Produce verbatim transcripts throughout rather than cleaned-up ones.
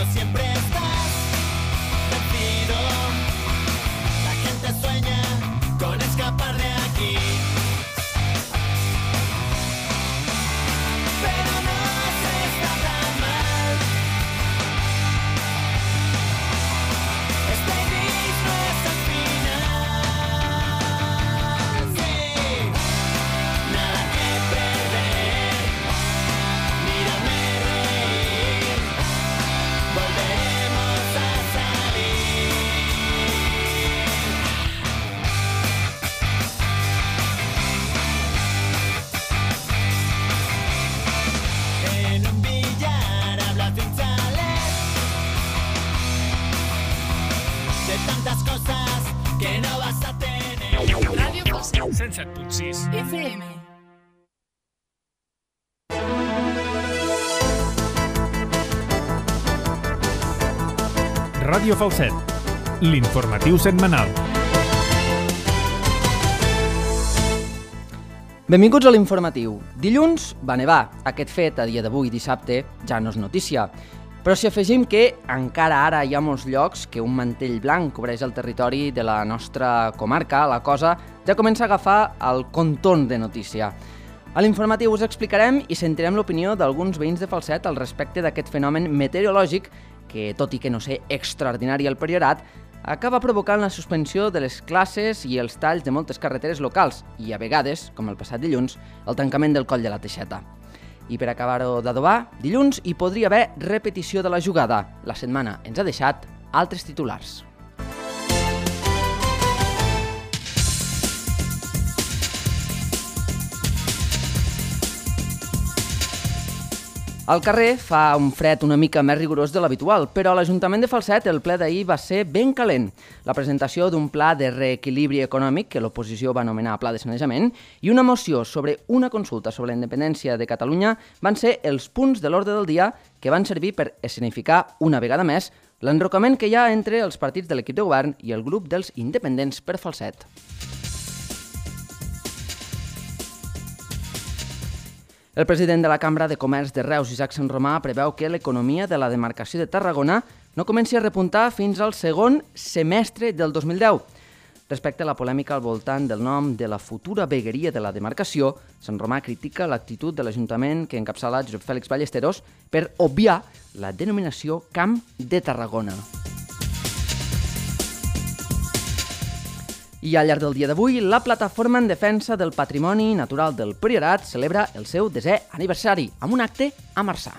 siempre estás vencido. La gente sueña con escapar de aquí, pero no se está tan mal. Este gris no es el final. Sí, nada que perder. Mírame reír, volveremos a salir. En un billar hablas de un chalet, de tantas cosas que no vas a tener. Ràdio Falset, cent set punt sis F M. Ràdio Falset, l'informatiu setmanal. Benvinguts a l'informatiu. Dilluns va nevar. Aquest fet, a dia d'avui, dissabte, ja no és notícia. Però si afegim que encara ara hi ha molts llocs que un mantell blanc cobreix el territori de la nostra comarca, la cosa ja comença a agafar el contorn de notícia. A l'informatiu us explicarem i sentirem l'opinió d'alguns veïns de Falset al respecte d'aquest fenomen meteorològic que, tot i que no sé extraordinari al Priorat, acaba provocant la suspensió de les classes i els talls de moltes carreteres locals i, a vegades, com el passat dilluns, el tancament del coll de la Teixeta. I per acabar-ho d'adobar, dilluns hi podria haver repetició de la jugada. La setmana ens ha deixat altres titulars. Al carrer fa un fred una mica més rigorós de l'habitual, però a l'Ajuntament de Falset el ple d'ahir va ser ben calent. La presentació d'un pla de reequilibri econòmic, que l'oposició va anomenar Pla de Sanejament, i una moció sobre una consulta sobre la independència de Catalunya van ser els punts de l'ordre del dia que van servir per escenificar una vegada més l'enrocament que hi ha entre els partits de l'equip de govern i el grup dels independents per Falset. El president de la Cambra de Comerç de Reus, Isaac Sant Romà, preveu que l'economia de la demarcació de Tarragona no comenci a repuntar fins al segon semestre del dos mil deu. Respecte a la polèmica al voltant del nom de la futura vegueria de la demarcació, Sant Romà critica l'actitud de l'Ajuntament que encapçala Josep Fèlix Ballesteros per obviar la denominació Camp de Tarragona. I al llarg del dia d'avui, la plataforma en defensa del patrimoni natural del Priorat celebra el seu desè aniversari amb un acte a Marçà.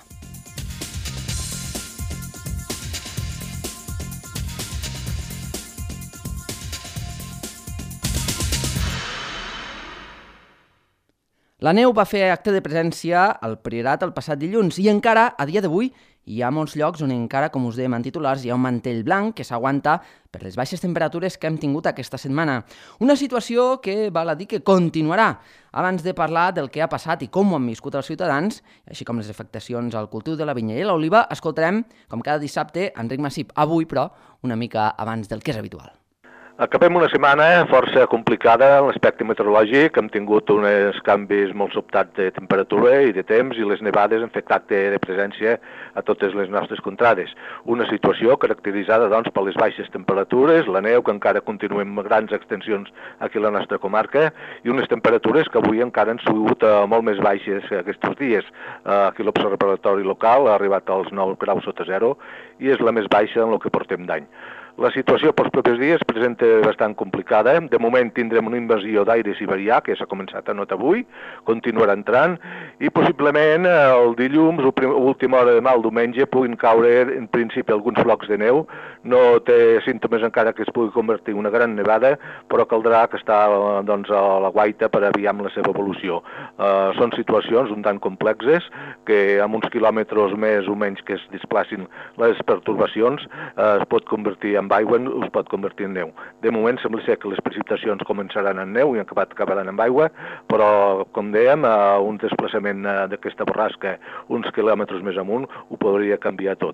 La neu va fer acte de presència al Priorat el passat dilluns i encara, a dia d'avui, hi ha molts llocs on encara, com us dèiem en titulars, hi ha un mantell blanc que s'aguanta per les baixes temperatures que hem tingut aquesta setmana. Una situació que val a dir que continuarà. Abans de parlar del que ha passat i com ho han viscut els ciutadans, així com les afectacions al cultiu de la vinya i l'oliva, escoltarem, com cada dissabte, Enric Massip. Avui, però, una mica abans del que és habitual. Acabem una setmana força complicada en l'aspecte meteorològic. Hem tingut uns canvis molt sobtats de temperatura i de temps i les nevades han fet acte de presència a totes les nostres contrades. Una situació caracteritzada doncs, per les baixes temperatures, la neu que encara continua en grans extensions aquí a la nostra comarca i unes temperatures que avui encara han sigut uh, molt més baixes aquests dies. Uh, aquí l'observatori local ha arribat als nou graus sota zero i és la més baixa en el que portem d'any. La situació pels propers dies presenta bastant complicada. De moment tindrem una invasió d'aire siberià, que s'ha començat a notar avui, continuarà entrant, i possiblement el dilluns, última hora de demà, el diumenge, puguin caure en principi alguns flocs de neu. No té símptomes encara que es pugui convertir en una gran nevada, però caldrà que està doncs, a la guaita per aviar amb la seva evolució. Uh, són situacions un tant complexes, que amb uns quilòmetres més o menys que es desplacin les pertorbacions uh, es pot convertir en aigua, es pot convertir en neu. De moment sembla ser que les precipitacions començaran en neu i acabat acabaran en aigua, però, com dèiem, uh, un desplaçament malbaixament d'aquesta borrasca uns quilòmetres més amunt, ho podria canviar tot.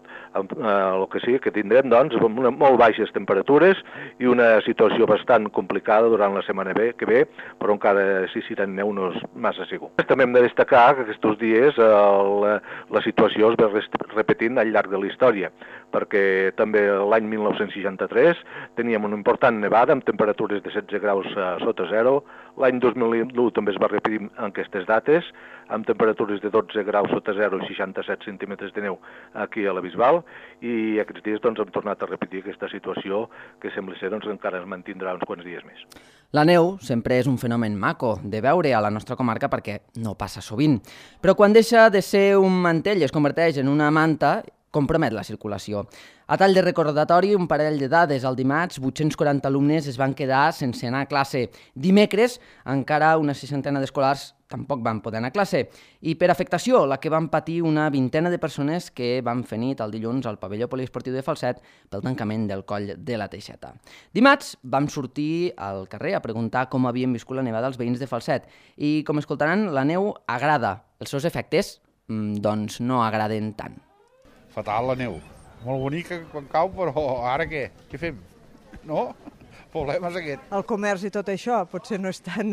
El que sí que tindrem, doncs, molt baixes temperatures i una situació bastant complicada durant la setmana que ve, però encara si serà neu no és massa segur. També hem de destacar que aquests dies la, la situació es va repetint al llarg de la història, perquè també l'any mil nou-cents seixanta-tres teníem una important nevada amb temperatures de setze graus sota zero, l'any dos mil u també es va repetir en aquestes dates, amb temperatures de dotze graus sota zero i seixanta-set centímetres de neu aquí a la Bisbal, i aquests dies doncs, hem tornat a repetir aquesta situació que sembla ser doncs, encara es mantindrà uns quants dies més. La neu sempre és un fenomen maco de veure a la nostra comarca perquè no passa sovint, però quan deixa de ser un mantell i es converteix en una manta, compromet la circulació. A tall de recordatori, un parell de dades. El dimarts, vuit-cents quaranta alumnes es van quedar sense anar a classe. Dimecres, encara una seixantena d'escolars tampoc van poder anar a classe. I per afectació, la que van patir una vintena de persones que van fer nit el dilluns al pavelló poliesportiu de Falset pel tancament del coll de la Teixeta. Dimarts vam sortir al carrer a preguntar com havien viscut la nevada als veïns de Falset. I, com escoltaran, la neu agrada. Els seus efectes, doncs, no agraden tant. Fatal, la neu. Molt bonica quan cau, però ara què? Què fem? No? El problema és aquest. El comerç i tot això potser no és tant...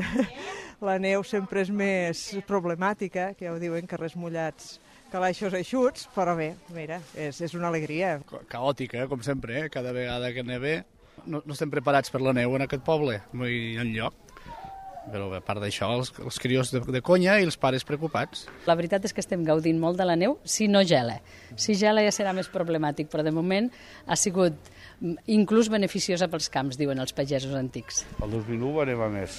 La neu sempre és més problemàtica, que ja ho diuen, carrers mullats, calaixos eixuts, però bé, mira, és, és una alegria. Caòtica, com sempre, eh? Cada vegada que neve. No, no estem preparats per la neu en aquest poble, no hi ha enlloc. Però a part d'això, els, els crios de, de conya i els pares preocupats. La veritat és que estem gaudint molt de la neu si no gela. Si gela ja serà més problemàtic, però de moment ha sigut inclús beneficiosa pels camps, diuen els pagesos antics. El dos mil u va nevar més.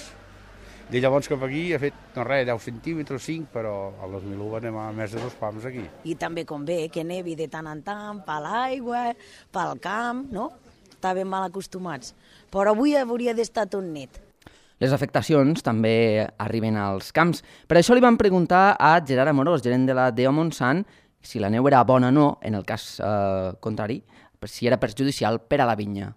De llavors cap aquí ha fet, no res, deu centímetres, cinc, però el dos mil u va nevar més de dos pams aquí. I també convé que nevi de tant en tant, per l'aigua, pel camp, no? Estàvem mal acostumats. Però avui hauria d'estar tot net. Les afectacions també arriben als camps. Per això li vam preguntar a Gerard Amorós, gerent de la D E O Montsant, si la neu era bona o no, en el cas eh, contrari, si era perjudicial per a la vinya.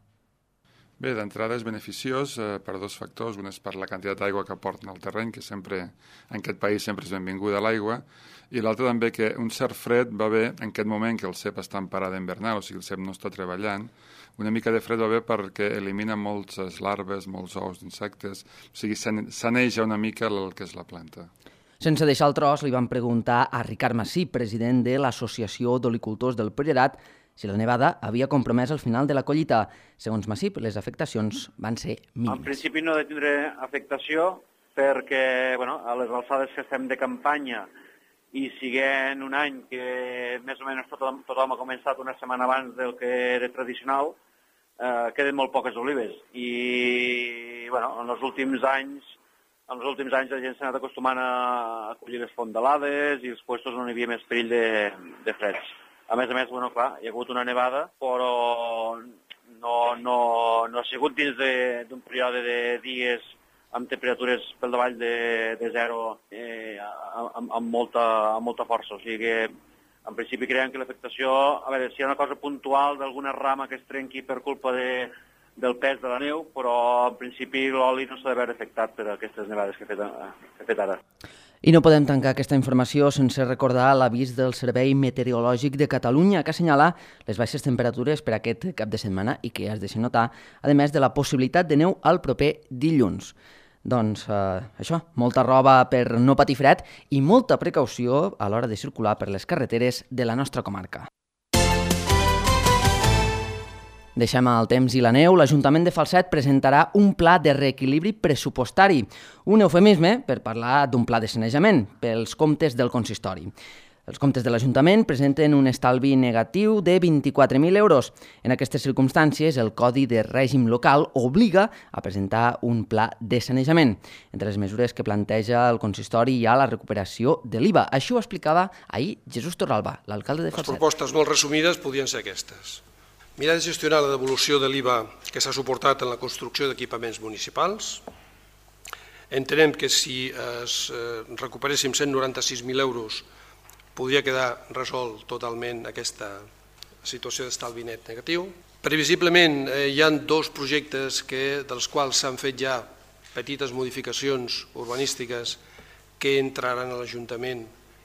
Bé, d'entrada és beneficiós eh, per dos factors. Un és per la quantitat d'aigua que aporten al terreny, que sempre, en aquest país sempre és benvinguda l'aigua, i l'altre també que un cert fred va bé en aquest moment que el cep està en parada invernal, o sigui, el cep no està treballant. Una mica de fred va bé perquè elimina moltes larves, molts ous d'insectes, o sigui, saneja una mica el que és la planta. Sense deixar el tros, li vam preguntar a Ricard Massí, president de l'Associació d'Olicultors del Priorat, si la nevada havia compromès el final de la collita. Segons Massip, les afectacions van ser mínimes. En principi no ha de tindre afectació perquè bueno, a les alçades que estem de campanya i siguent un any que més o menys tothom, tothom ha començat una setmana abans del que era tradicional, eh, queden molt poques olives. I bueno, en els últims anys en els últims anys la gent s'ha anat acostumant a collir les fondalades i els puestos on hi havia més perill de, de freds. A més a més, bueno, clar, hi ha hagut una nevada, però no, no, no ha sigut dins d'un període de dies amb temperatures pel davall de, de zero eh, amb, amb, molta, amb molta força. O sigui que, en principi, creiem que l'afectació, a veure, si hi ha una cosa puntual d'alguna rama que es trenqui per culpa de, del pes de la neu, però, en principi, l'oli no s'ha d'haver afectat per aquestes nevades que he fet, que he fet ara. I no podem tancar aquesta informació sense recordar l'avís del Servei Meteorològic de Catalunya, que assenyala les baixes temperatures per aquest cap de setmana i que es deixa notar, a més de la possibilitat de neu al proper dilluns. Doncs eh, això, molta roba per no patir fred i molta precaució a l'hora de circular per les carreteres de la nostra comarca. Deixem el temps i la neu. L'Ajuntament de Falset presentarà un pla de reequilibri pressupostari, un eufemisme per parlar d'un pla de sanejament pels comptes del consistori. Els comptes de l'Ajuntament presenten un estalvi negatiu de vint-i-quatre mil euros. En aquestes circumstàncies, el Codi de Règim Local obliga a presentar un pla de sanejament. Entre les mesures que planteja el consistori hi ha la recuperació de l'I V A. Això ho explicava ahir Jesús Torralba, l'alcalde de Falset. Les propostes molt resumides podien ser aquestes. Mirar de gestionar la devolució de l'I V A que s'ha suportat en la construcció d'equipaments municipals. Entenem que si es recuperéssim cent noranta-sis mil euros podria quedar resolt totalment aquesta situació d'estalvi net negatiu. Previsiblement hi ha dos projectes que, dels quals s'han fet ja petites modificacions urbanístiques que entraran a l'Ajuntament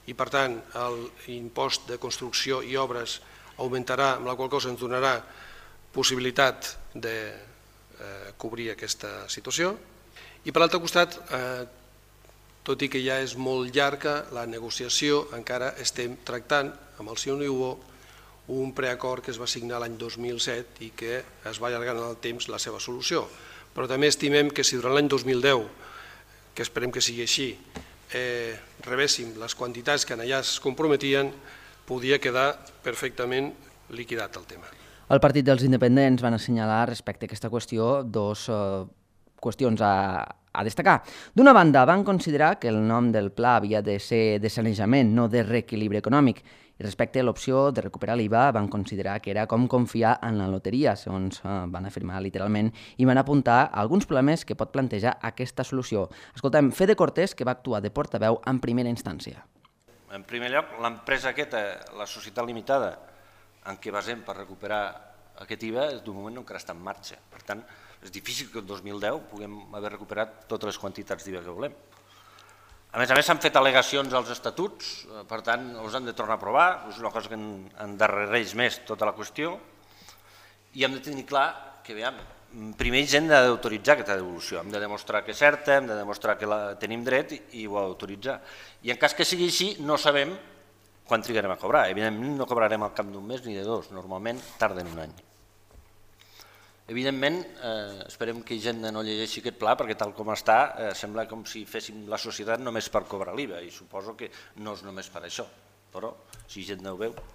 i per tant l'impost de construcció i obres augmentarà, amb la qual cosa ens donarà possibilitat de eh, cobrir aquesta situació. I per l'altre costat, eh, tot i que ja és molt llarga la negociació, encara estem tractant amb el senyor Niubó un preacord que es va signar l'any dos mil set i que es va allargant en el temps la seva solució. Però també estimem que si durant l'any dos mil deu, que esperem que sigui així, eh, rebéssim les quantitats que allà es comprometien, podia quedar perfectament liquidat el tema. El Partit dels Independents van assenyalar respecte a aquesta qüestió dos eh, qüestions a, a destacar. D'una banda, van considerar que el nom del pla havia de ser de sanejament, no de reequilibri econòmic, i respecte a l'opció de recuperar l'I V A van considerar que era com confiar en la loteria, segons eh, van afirmar literalment, i van apuntar a alguns problemes que pot plantejar aquesta solució. Escoltem Fede Cortés, que va actuar de portaveu en primera instància. En primer lloc, l'empresa aquesta, la societat limitada, en què basem per recuperar aquest I V A, d'un moment encara està en marxa. Per tant, és difícil que el dos mil deu puguem haver recuperat totes les quantitats d'I V A que volem. A més a més, s'han fet al·legacions als estatuts, per tant, els han de tornar a aprovar, és una cosa que endarrereix més tota la qüestió, i hem de tenir clar que, veiem, primer ells hem d'autoritzar aquesta devolució, hem de demostrar que és certa, hem de demostrar que la tenim dret i ho ha d'autoritzar. I en cas que sigui així, no sabem quan trigarem a cobrar. Evidentment, no cobrarem al cap d'un mes ni de dos, normalment tarden un any. Evidentment, eh, esperem que gent no llegeixi aquest pla, perquè tal com està, eh, sembla com si féssim la societat només per cobrar l'I V A, i suposo que no és només per això, però si gent no ho veu.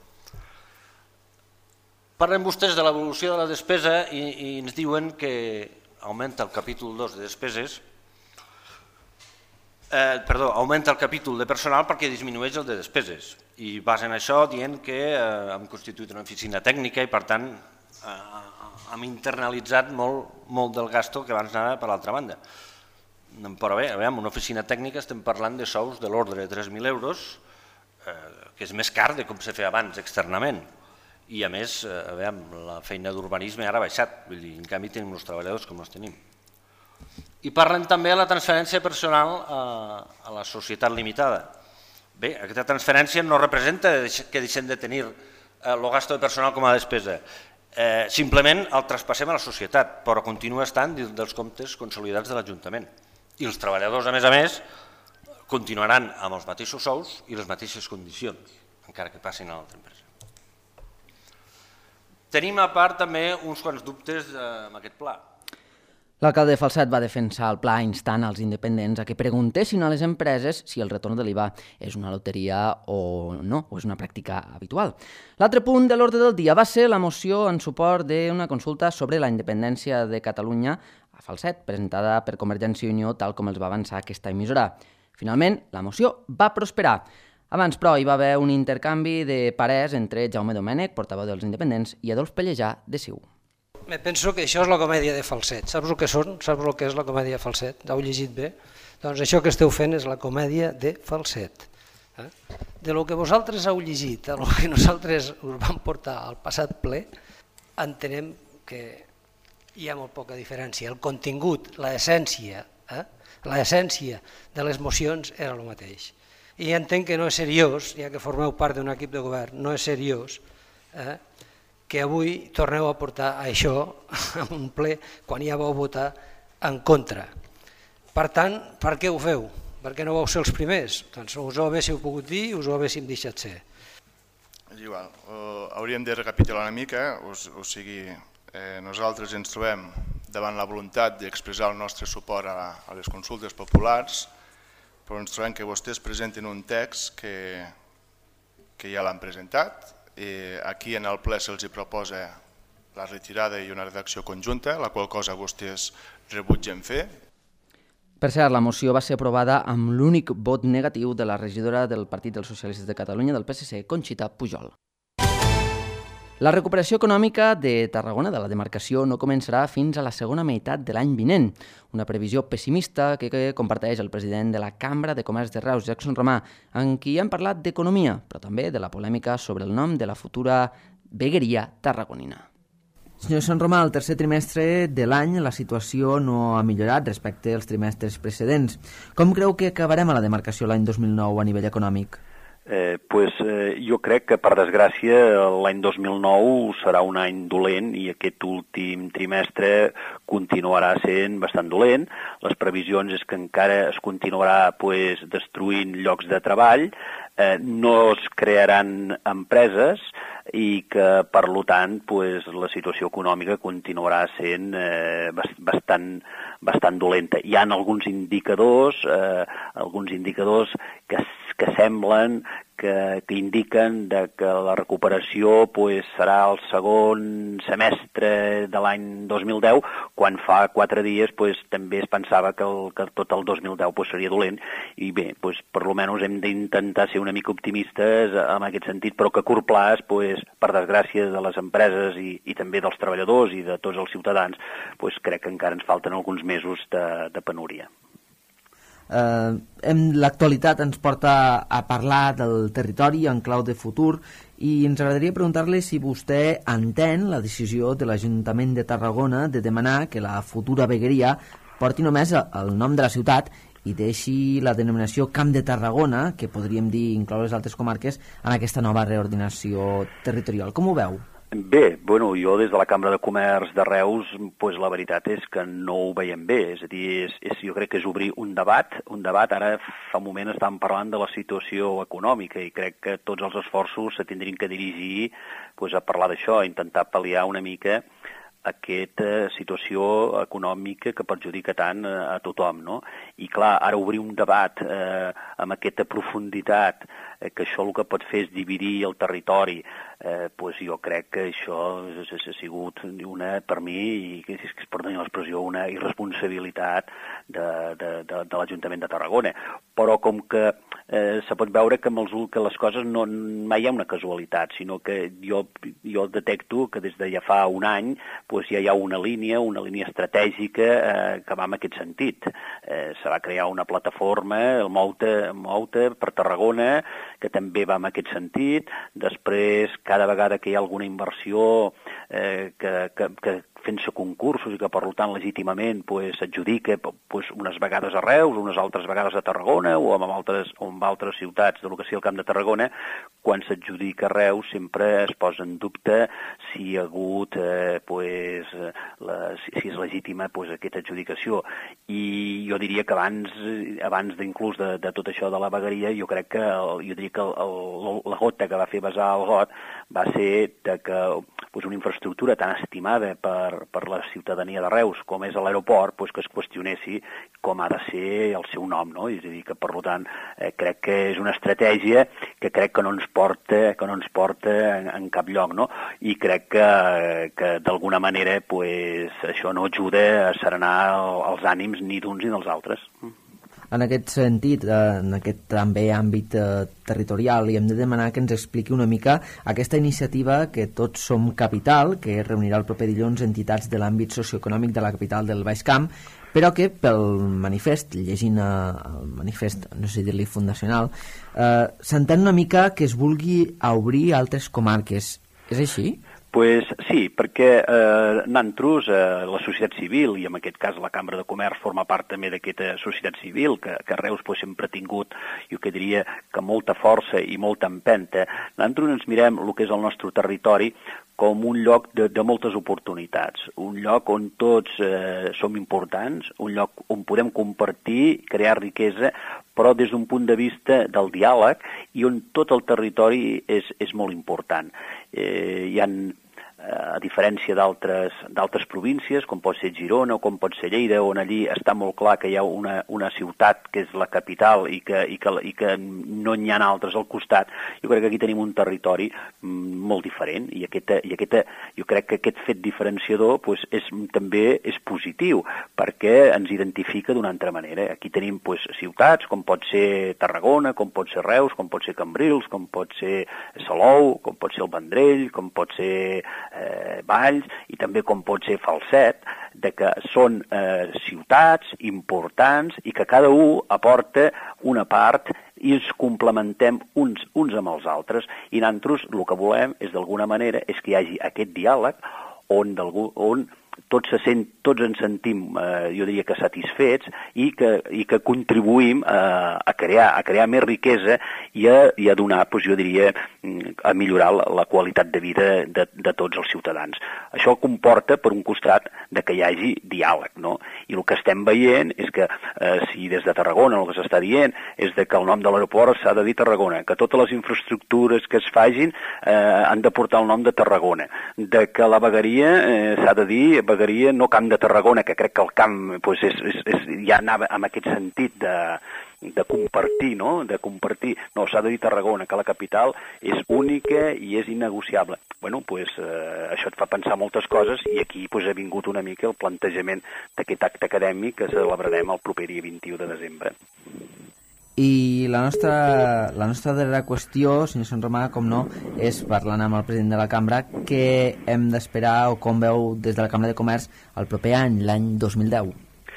Parlen vostès de l'evolució de la despesa i, i ens diuen que augmenta el capítol dos de despeses, eh, perdó, augmenta el capítol de personal perquè disminueix el de despeses, i basen això dient que eh, hem constituït una oficina tècnica i per tant eh, hem internalitzat molt, molt del gasto que abans anava per l'altra banda. Però bé, en una oficina tècnica estem parlant de sous de l'ordre de tres mil euros, eh, que és més car de com se feia abans externament. I a més, eh, veiem, la feina d'urbanisme ara ha baixat, vull dir, en canvi tenim els treballadors com els tenim. I parlen també de la transferència personal a, a la societat limitada. Bé, aquesta transferència no representa que deixem de tenir el gasto de personal com a despesa. Eh, simplement el traspassem a la societat, però continua estant dins dels comptes consolidats de l'Ajuntament. I els treballadors, a més a més, continuaran amb els mateixos sous i les mateixes condicions, encara que passin a l'altra empresa. Tenim a part també uns quants dubtes amb aquest pla. L'alcalde de Falset va defensar el pla instant als independents a que preguntessin a les empreses si el retorn de l'I V A és una loteria o no, o és una pràctica habitual. L'altre punt de l'ordre del dia va ser la moció en suport d'una consulta sobre la independència de Catalunya a Falset, presentada per Convergència i Unió tal com els va avançar aquesta emissora. Finalment, la moció va prosperar. Abans, però, hi va haver un intercanvi de parers entre Jaume Domènech, portaveu dels independents, i Adolf Pellejà, de C I U. Me penso que això és la comèdia de Falset. Saps el que són? Saps el que és la comèdia de Falset? Heu llegit bé? Doncs això que esteu fent és la comèdia de Falset. Eh? De lo que vosaltres heu llegit, a lo que nosaltres us vam portar al passat ple, entenem que hi ha molt poca diferència. El contingut, l'essència, eh? l'essència de les mocions era el mateix. I entenc que no és seriós, ja que formeu part d'un equip de govern, no és seriós, eh? que avui torneu a portar això a un ple quan ja vau votar en contra. Per tant, per què ho feu? Per què no vau ser els primers? Doncs us ho haguéssiu pogut dir i us ho haguéssim deixat ser. És igual, hauríem de recapitular una mica, o, o sigui, eh, nosaltres ens trobem davant la voluntat d'expressar el nostre suport a, a les consultes populars, però ens trobem que vostès presenten un text que, que ja l'han presentat. Aquí en el ple se'ls proposa la retirada i una redacció conjunta, la qual cosa vostès rebutgen fer. Per cert, la moció va ser aprovada amb l'únic vot negatiu de la regidora del Partit dels Socialistes de Catalunya del P S C, Conxita Pujol. La recuperació econòmica de Tarragona, de la demarcació, no començarà fins a la segona meitat de l'any vinent. Una previsió pessimista que comparteix el president de la Cambra de Comerç de Reus, Jackson Romà, en qui hem parlat d'economia, però també de la polèmica sobre el nom de la futura vegueria tarragonina. Senyor Sant Romà, al tercer trimestre de l'any la situació no ha millorat respecte als trimestres precedents. Com creu que acabarem a la demarcació l'any dos mil nou a nivell econòmic? Eh, pues, eh, jo crec que, per desgràcia, l'any dos mil nou serà un any dolent i aquest últim trimestre continuarà sent bastant dolent. Les previsions és que encara es continuarà pues, destruint llocs de treball, eh, no es crearan empreses i que, per tant, pues, la situació econòmica continuarà sent eh, bastant, bastant dolenta. Hi ha alguns indicadors, eh, alguns indicadors que que semblen, que, que indiquen de que la recuperació pues, serà el segon semestre de l'any dos mil deu, quan fa quatre dies pues, també es pensava que, el, que tot el dos mil deu pues, seria dolent, i bé, pues, per lo menys hem d'intentar ser una mica optimistes en aquest sentit, però que a curt plaç, pues, per desgràcia de les empreses i, i també dels treballadors i de tots els ciutadans, pues, crec que encara ens falten alguns mesos de, de penúria. Eh, l'actualitat ens porta a parlar del territori en clau de futur i ens agradaria preguntar-li si vostè entén la decisió de l'Ajuntament de Tarragona de demanar que la futura vegueria porti només el nom de la ciutat i deixi la denominació Camp de Tarragona, que podríem dir incloure les altres comarques, en aquesta nova reordinació territorial. Com ho veu? Bé, bueno, jo des de la Cambra de Comerç de Reus, pues, la veritat és que no ho veiem bé, és a dir, és, és, jo crec que és obrir un debat, un debat, ara fa un moment estàvem parlant de la situació econòmica i crec que tots els esforços se tindrien que dirigir pues, a parlar d'això, a intentar pal·liar una mica aquesta situació econòmica que perjudica tant a tothom, no? I clar, ara obrir un debat eh, amb aquesta profunditat, eh, que això el que pot fer és dividir el territori, eh, pues jo crec que això ha sigut una, per mi, i que si es perdoni l'expressió, una irresponsabilitat de, de, de, de l'Ajuntament de Tarragona. Però com que eh, se pot veure que, amb els, que les coses no, mai hi ha una casualitat, sinó que jo, jo detecto que des de ja fa un any pues ja hi ha una línia, una línia estratègica eh, que va en aquest sentit. Eh, se va crear una plataforma, el Moute, Moute per Tarragona, que també va en aquest sentit. Després, cada vegada que hi ha alguna inversió eh, que, que, que fent-se concursos i que, per tant, legítimament s'adjudica pues, pues, unes vegades a Reus, unes altres vegades a Tarragona o amb altres, o amb altres ciutats de lo que sigui el Camp de Tarragona, quan s'adjudica a Reus sempre es posa en dubte si hi ha hagut, eh, pues, la, si és legítima pues, aquesta adjudicació. I jo diria que abans, abans d'inclús de, de tot això de la vegueria, jo crec que, el, jo diria que el, el, la gota que va fer vessar el got va ser de que pues, una infraestructura tan estimada per, per la ciutadania de Reus com és l'aeroport, pues, que es qüestionessi com ha de ser el seu nom, no? És a dir, que per tant eh, crec que és una estratègia que crec que no ens porta, que no ens porta en, en cap lloc, no? I crec que, que d'alguna manera pues, això no ajuda a serenar els ànims ni d'uns ni dels altres. En aquest sentit, en aquest també àmbit eh, territorial, li hem de demanar que ens expliqui una mica aquesta iniciativa que Tots som capital, que reunirà el proper dilluns entitats de l'àmbit socioeconòmic de la capital del Baix Camp, però que pel manifest, llegint eh, el manifest, no sé dir-li fundacional, eh, s'entén una mica que es vulgui obrir altres comarques. És així? Pues sí, perquè eh, nosaltres, eh, la societat civil, i en aquest cas la Cambra de Comerç forma part també d'aquesta societat civil, que, que Reus pues, sempre ha tingut, jo que diria, que molta força i molta empenta, nosaltres ens mirem el que és el nostre territori com un lloc de, de moltes oportunitats, un lloc on tots eh, som importants, un lloc on podem compartir, crear riquesa, però des d'un punt de vista del diàleg i on tot el territori és, és molt important. Eh, hi ha, a diferència d'altres d'altres províncies, com pot ser Girona o com pot ser Lleida, on allí està molt clar que hi ha una, una ciutat que és la capital i que, i que, i que no n'hi ha altres al costat, jo crec que aquí tenim un territori molt diferent i, aquesta, i aquesta, jo crec que aquest fet diferenciador pues, és, també és positiu perquè ens identifica d'una altra manera. Aquí tenim pues, ciutats com pot ser Tarragona, com pot ser Reus, com pot ser Cambrils, com pot ser Salou, com pot ser el Vendrell, com pot ser Eh, Valls i també com pot ser Falset, de que són eh, ciutats importants i que cada un aporta una part i ens complementem uns, uns amb els altres i nosaltres el que volem és d'alguna manera és que hi hagi aquest diàleg on, on tots, se sent, tots ens sentim, eh, jo diria que satisfets i que, i que contribuïm a, a, crear, a crear més riquesa i a, i a donar, doncs, jo diria, a millorar la, la qualitat de vida de, de tots els ciutadans. Això comporta, per un costat, de que hi hagi diàleg, no? I el que estem veient és que eh, si des de Tarragona el que s'està dient és de que el nom de l'aeroport s'ha de dir Tarragona, que totes les infraestructures que es facin eh, han de portar el nom de Tarragona, de que la vegueria eh, s'ha de dir vegueria no Camp de Tarragona, que crec que el camp pues, és, és, és, ja anava en aquest sentit de, de compartir, no? De compartir. No, s'ha de dir Tarragona, que la capital és única i és innegociable. Bueno, pues, eh, això et fa pensar moltes coses i aquí pues, ha vingut una mica el plantejament d'aquest acte acadèmic que celebrarem el proper dia vint-i-u de desembre. I la nostra, la nostra darrera qüestió, senyor Sant Romà, com no, és parlant amb el president de la cambra, què hem d'esperar o com veu des de la Cambra de Comerç el proper any, l'any dos mil deu?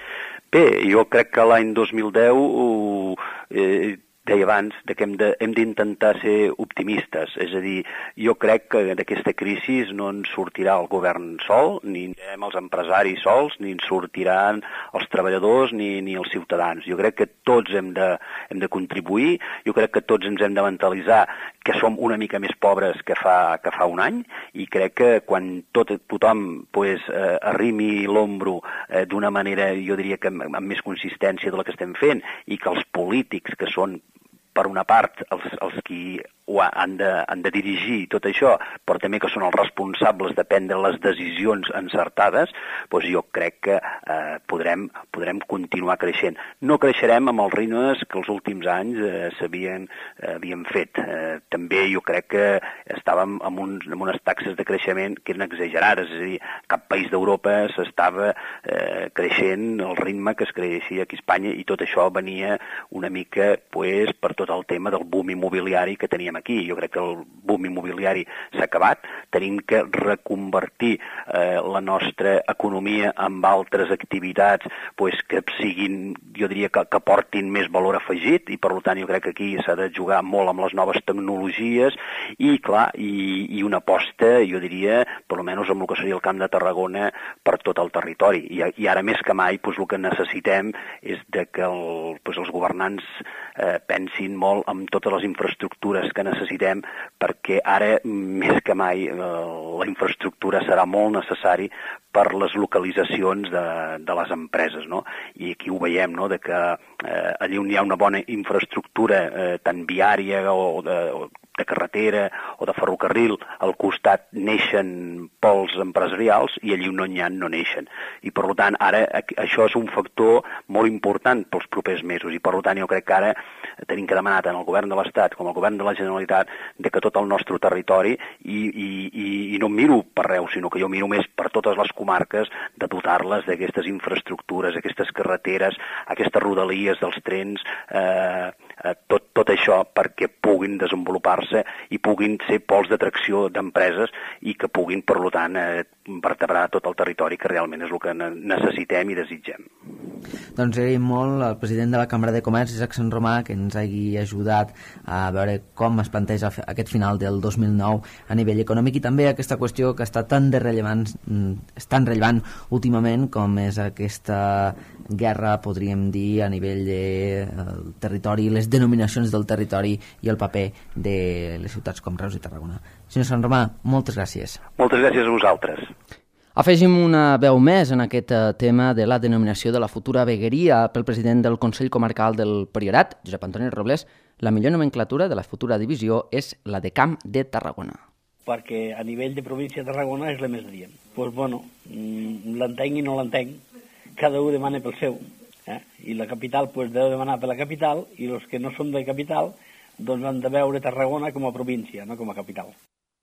Bé, jo crec que l'any dos mil deu eh, deia abans de que hem de, hem d'intentar ser optimistes, és a dir, jo crec que d'aquesta crisi no en sortirà el govern sol, ni els empresaris sols, ni en sortiran els treballadors ni, ni els ciutadans. Jo crec que tots hem de, hem de contribuir, jo crec que tots ens hem de mentalitzar que som una mica més pobres que fa, que fa un any i crec que quan tot, tothom pues, eh, arrimi l'ombro eh, d'una manera, jo diria que amb, amb més consistència de la que estem fent i que els polítics que són per una part, els, els qui ho han de, han de dirigir tot això, però també que són els responsables de prendre les decisions encertades, doncs jo crec que eh, podrem, podrem continuar creixent. No creixerem amb els ritmes que els últims anys eh, s'havien eh, havien fet. Eh, també jo crec que estàvem amb, uns, amb unes taxes de creixement que eren exagerades, és a dir, cap país d'Europa s'estava eh, creixent el ritme que es creixia aquí a Espanya i tot això venia una mica pues, per tot el tema del boom immobiliari que teníem aquí. Jo crec que el boom immobiliari s'ha acabat, tenim que reconvertir eh, la nostra economia amb altres activitats pues, que siguin, jo diria que, que portin més valor afegit i per tant jo crec que aquí s'ha de jugar molt amb les noves tecnologies i clar, i, i una aposta, jo diria, per almenys amb el que seria el Camp de Tarragona per tot el territori. I, i ara més que mai pues, el que necessitem és de que el, pues, els governants eh, pensin molt amb totes les infraestructures que necessitem perquè ara més que mai eh, la infraestructura serà molt necessari per les localitzacions de, de les empreses, no? I aquí ho veiem, no? De que eh, allí on hi ha una bona infraestructura eh, tant viària o de, o de carretera o de ferrocarril, al costat neixen pols empresarials i allí on no n'hi ha no neixen. I per tant ara això és un factor molt important pels propers mesos i per tant jo crec que ara tenim que demanar tant al govern de l'Estat com al govern de la Generalitat de que tot el nostre territori i, i, i, i no em miro per Reus, sinó que jo miro més per totes les comarques de dotar-les d'aquestes infraestructures, aquestes carreteres, aquestes rodalies dels trens, eh, eh, tot, tot això perquè puguin desenvolupar-se i puguin ser pols d'atracció d'empreses i que puguin, per tant, eh, vertebrar tot el territori que realment és el que necessitem i desitgem. Doncs agraïm molt al president de la Cambra de Comerç, Isaac Sant Romà, que ens hagi ajudat a veure com es planteja aquest final del dos mil nou a nivell econòmic i també aquesta qüestió que està tan de rellevant, és tan rellevant últimament com és aquesta guerra, podríem dir, a nivell del territori, les denominacions del territori i el paper de les ciutats com Reus i Tarragona. Senyor Sant Romà, moltes gràcies. Moltes gràcies a vosaltres. Afegim una veu més en aquest tema de la denominació de la futura vegueria pel president del Consell Comarcal del Priorat, Josep Antoni Robles. La millor nomenclatura de la futura divisió és la de Camp de Tarragona. Perquè a nivell de província de Tarragona és la més dient. Doncs pues bueno, l'entenc i no l'entenc, cada un demana pel seu. Eh? I la capital pues, deu demanar per la capital i els que no són de capital doncs han de veure Tarragona com a província, no com a capital.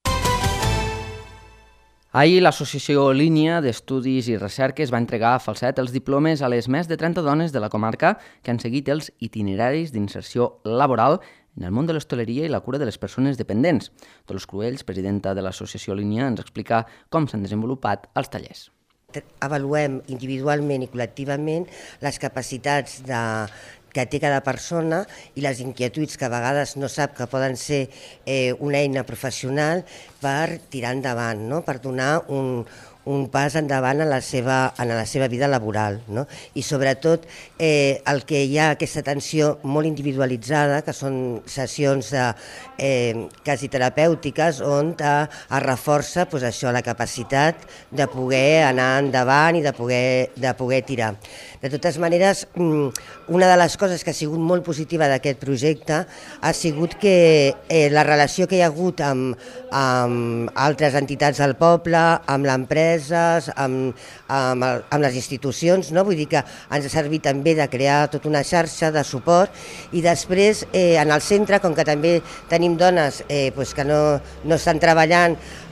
Ahir l'Associació Línia d'Estudis i Recerques va entregar a Falset els diplomes a les més de trenta dones de la comarca que han seguit els itineraris d'inserció laboral en el món de l'hostaleria i la cura de les persones dependents. Dolors Cruells, presidenta de l'Associació Línia, ens explica com s'han desenvolupat els tallers. Avaluem individualment i col·lectivament les capacitats de que té cada persona i les inquietuds que a vegades no sap que poden ser eh, una eina professional per tirar endavant, no? Per donar un, un pas endavant en la seva, en la seva vida laboral, no? I sobretot eh, el que hi ha aquesta atenció molt individualitzada, que són sessions de, eh, quasi terapèutiques, on eh, es reforça pues, això, la capacitat de poder anar endavant i de poder, de poder tirar. De totes maneres, una de les coses que ha sigut molt positiva d'aquest projecte ha sigut que eh, la relació que hi ha hagut amb, amb altres entitats del poble, amb les empreses, amb, amb, el, amb les institucions, no? Vull dir que ens ha servit també de crear tota una xarxa de suport i després eh, en el centre, com que també tenim dones eh, pues que no, no estan treballant,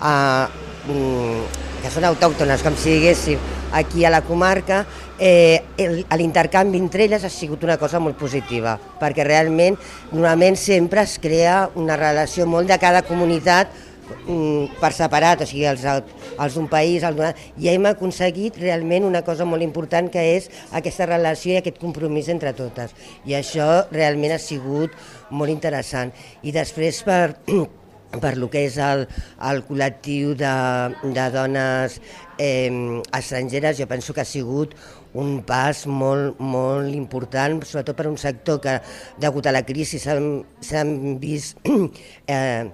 eh, que són autòctones, com si diguéssim, aquí a la comarca, eh, l'intercanvi entre elles ha sigut una cosa molt positiva, perquè realment normalment sempre es crea una relació molt de cada comunitat mm, per separat, o sigui, els, els d'un país, els d'un... i hem aconseguit realment una cosa molt important que és aquesta relació i aquest compromís entre totes, i això realment ha sigut molt interessant. I després per... per lo que és el, el col·lectiu de, de dones eh, estrangeres, jo penso que ha sigut un pas molt, molt important, sobretot per un sector que, degut a la crisi, s'han vist eh,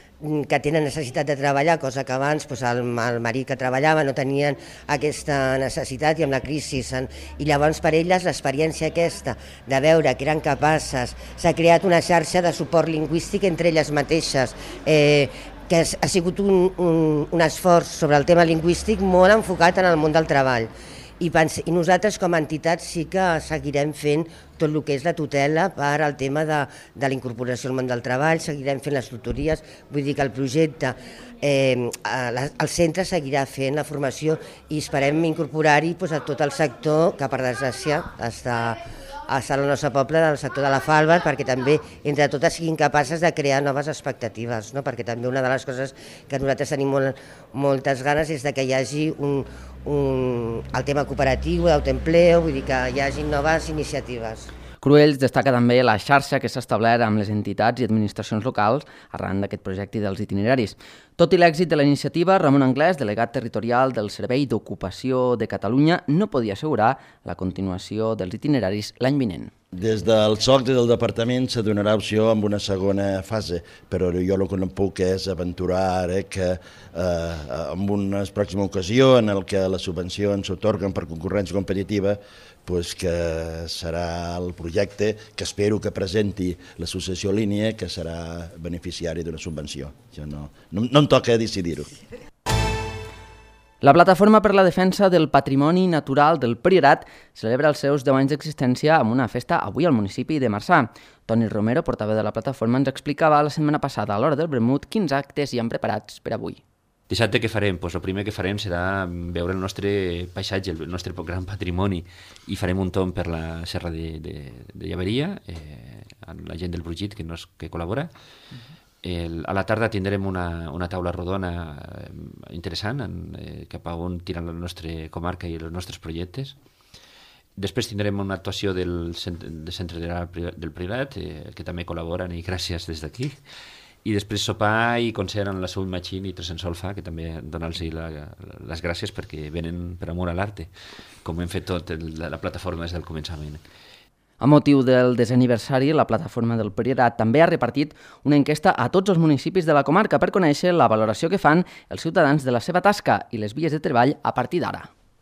que tenen necessitat de treballar, cosa que abans doncs, el, el marit que treballava no tenien aquesta necessitat i amb la crisi i llavors per elles l'experiència aquesta de veure que eren capaces, s'ha creat una xarxa de suport lingüístic entre elles mateixes, eh, que ha sigut un, un, un esforç sobre el tema lingüístic molt enfocat en el món del treball. I, pense, I nosaltres com a entitat sí que seguirem fent tot el que és la tutela per al tema de, de la incorporació al món del treball, seguirem fent les tutories, vull dir que el projecte, eh, el centre seguirà fent la formació i esperem incorporar-hi pues, a tot el sector que per desgràcia està al nostre poble, del sector de la Falva, perquè també entre totes siguin capaces de crear noves expectatives, no? Perquè també una de les coses que nosaltres tenim molt, moltes ganes és de que hi hagi un, un, el tema cooperatiu, d'autoempleo, vull dir que hi hagi noves iniciatives. Cruells destaca també la xarxa que s'ha establert amb les entitats i administracions locals arran d'aquest projecte dels itineraris. Tot i l'èxit de la iniciativa, Ramon Anglès, delegat territorial del Servei d'Ocupació de Catalunya, no podia assegurar la continuació dels itineraris l'any vinent. Des del S O C, des del departament, se donarà opció amb una segona fase, però jo el que no puc és aventurar ara que eh, en una pròxima ocasió en què les subvencions s'atorguen per concurrència competitiva, pues que serà el projecte que espero que presenti l'associació Línia, que serà beneficiari d'una subvenció. Jo no, no, no em toca decidir-ho. La Plataforma per la Defensa del Patrimoni Natural del Priorat celebra els seus deu anys d'existència amb una festa avui al municipi de Marçà. Toni Romero, portaveu de la plataforma, ens explicava la setmana passada a l'hora del vermut quins actes hi han preparats per avui. Dissabte què farem? Pues el primer que farem serà veure el nostre paisatge, el nostre gran patrimoni, i farem un tomb per la serra de, de, de Llaveria, eh, amb la gent del Brugit que, nos, que col·labora. El, a la tarda tindrem una, una taula rodona eh, interessant en, eh, cap a on tirar la nostra comarca i els nostres projectes. Després tindrem una actuació del centre, del centre del Priorat, eh, que també col·laboren, i gràcies des d'aquí. I després sopar i concert amb la Soul Machine i Tres en Solfa, que també donar-los les gràcies perquè venen per amor a l'arte, com hem fet tot el, la plataforma des del començament. A motiu del desè aniversari, la plataforma del Priorat també ha repartit una enquesta a tots els municipis de la comarca per conèixer la valoració que fan els ciutadans de la seva tasca i les vies de treball a partir d'ara.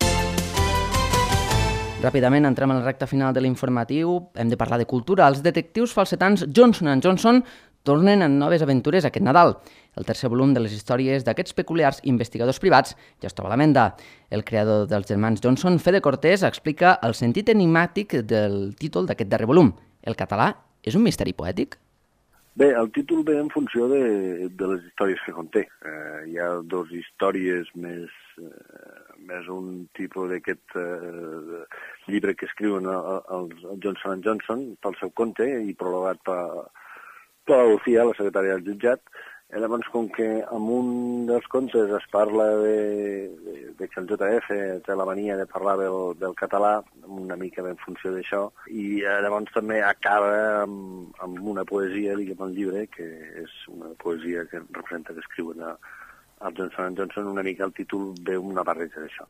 Ràpidament entrem a la recta final de l'informatiu. Hem de parlar de cultura. Els detectius falsetans Johnson and Johnson tornen en noves aventures aquest Nadal. El tercer volum de les històries d'aquests peculiars investigadors privats ja es troba a la venda. El creador dels germans Johnson, Fede Cortés, explica el sentit enigmàtic del títol d'aquest darrer volum. El català és un misteri poètic? Bé, el títol ve en funció de, de les històries que conté. Eh, hi ha dues històries més, eh, més un tipus d'aquest eh, llibre que escriuen els Johnson and Johnson pel seu compte i prologat per per la Lucía, la secretària del jutjat. Eh, llavors, com que en un dels contes es parla de, de, de que el J F té la mania de parlar del, del català, una mica en funció d'això, i eh, llavors també acaba amb, amb una poesia, diguem, al llibre, que és una poesia que representa que escriuen a, al Johnson and Johnson una mica el títol ve una barreja d'això.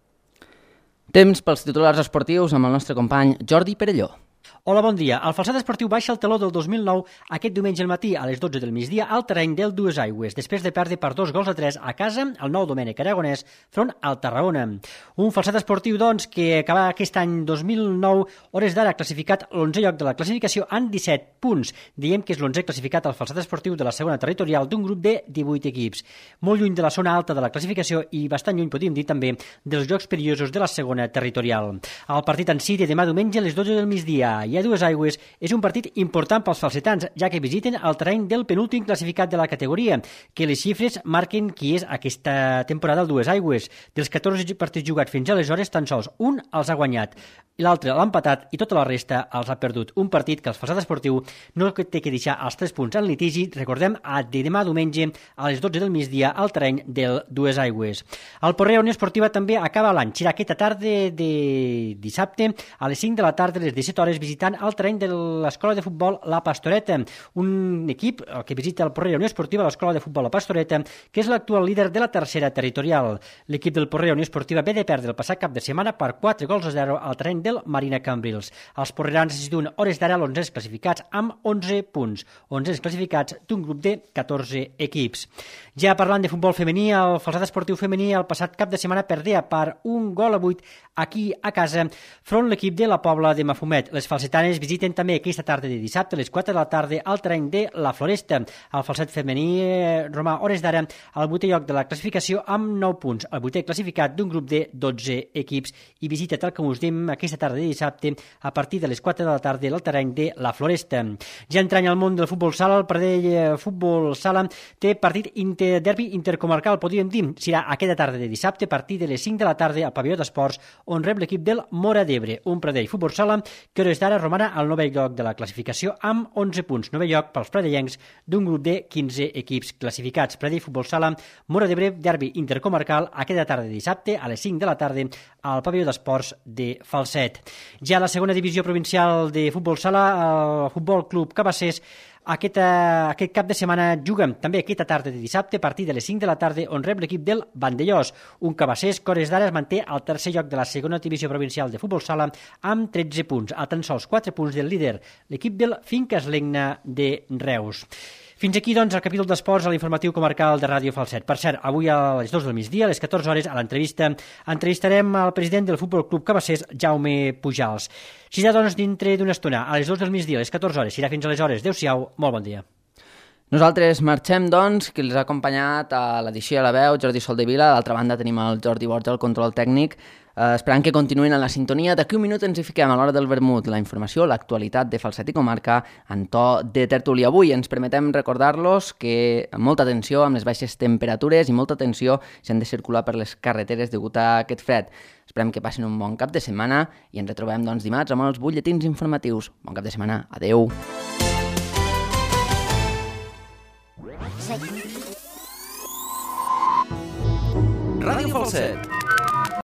Temps pels titulars esportius amb el nostre company Jordi Perelló. Hola, bon dia. El Falset Esportiu baixa el teló del dos mil nou aquest diumenge al matí a les dotze del migdia al terreny del Dues Aigües, després de perdre per dos gols a tres a casa el nou Domènec Aragonès front al Tarragona. Un Falset Esportiu, doncs, que acaba aquest any dos mil nou, hores d'ara classificat l'onzè lloc de la classificació amb disset punts. Diem que és l'onzè classificat al Falset Esportiu de la segona territorial d'un grup de divuit equips. Molt lluny de la zona alta de la classificació i bastant lluny, podríem dir també, dels llocs perillosos de la segona territorial. El partit en si de demà diumenge a les dotze del migdia i a Dues Aigües és un partit important pels falsetans, ja que visiten el terreny del penúltim classificat de la categoria, que les xifres marquen qui és aquesta temporada al Dues Aigües. Dels catorze partits jugats fins aleshores, tan sols un els ha guanyat, l'altre l'ha empatat i tota la resta els ha perdut. Un partit que el Falset Esportiu no té que deixar els tres punts en litigi, recordem, de demà diumenge a les dotze del migdia al terreny del Dues Aigües. El Porrea Unió Esportiva també acaba l'any. Serà aquesta tarda de dissabte a les cinc de la tarda, a les disset hores, visitant al terreny de l'Escola de Futbol La Pastoreta, un equip que visita el Porrea Unió Esportiva, l'Escola de Futbol La Pastoreta, que és l'actual líder de la tercera territorial. L'equip del Porrea Unió Esportiva ve de perdre el passat cap de setmana per quatre gols a zero al terreny del Marina Cambrils. Els porrerans se situen hores d'ara l'onzè classificats amb onze punts, onze classificats d'un grup de catorze equips. Ja parlant de futbol femení, el Falset Esportiu femení el passat cap de setmana perdea per un gol a vuit aquí a casa front l'equip de la Pobla de Mafumet. Les falsetanes visiten també aquesta tarda de dissabte a les quatre de la tarda al terreny de la Floresta. El falset femení eh, romà hores d'ara al vuitè lloc de la classificació amb nou punts, el vuitè classificat d'un grup de dotze equips, i visita, tal com us dim, aquesta tarda de dissabte a partir de les quatre de la tarda al terreny de la Floresta. Ja entrant al món del futbol sala, el Pradell Futbol Sala té partit inter, derbi intercomarcal, podríem dir. Serà aquesta tarda de dissabte a partir de les cinc de la tarda al pavelló d'esports, on rep l'equip del Móra d'Ebre, un Pradell Futbol Sala que hores d'ara romana al novè lloc de la classificació amb onze punts, novè lloc pels pradellencs d'un grup de quinze equips classificats. Pradell Futbol Sala, Móra d'Ebre, derbi intercomarcal aquesta tarda de dissabte a les cinc de la tarda al pavelló d'esports de Falset. Ja a la segona divisió provincial de futbol sala, el Futbol Club Cabassers Aquest, uh, aquest cap de setmana juguen també aquesta tarda de dissabte a partir de les cinc de la tarda, on rep l'equip del Vandellós, un Cabassers que hores d'ara es manté al tercer lloc de la segona divisió provincial de futbol sala amb tretze punts, a tan sols quatre punts del líder, l'equip del Finques Legna de Reus. Fins aquí, doncs, el capítol d'esports a l'informatiu comarcal de Ràdio Falset. Per cert, avui a les dues del migdia, a les catorze hores, a l'entrevista, entrevistarem el president del Futbol Club Cabassers, Jaume Pujals. Si ja, doncs, dintre d'una estona, a les dues del migdia, a les catorze hores, serà fins aleshores. Adéu-siau, molt bon dia. Nosaltres marxem, doncs, qui els ha acompanyat a l'edició de la veu, Jordi Soldevila. D'altra banda tenim el Jordi Borja, el control tècnic. Uh, esperant que continuïn en la sintonia. D'aquí un minut ens hi fiquem a l'hora del vermut, la informació, l'actualitat de Falset i comarca en to de tertúlia. Avui ens permetem recordar-los que amb molta atenció amb les baixes temperatures i molta atenció s'han de circular per les carreteres degut a aquest fred. Esperem que passin un bon cap de setmana i ens retrobem, doncs, dimarts amb els butlletins informatius. Bon cap de setmana. Adeu. Ràdio Falset.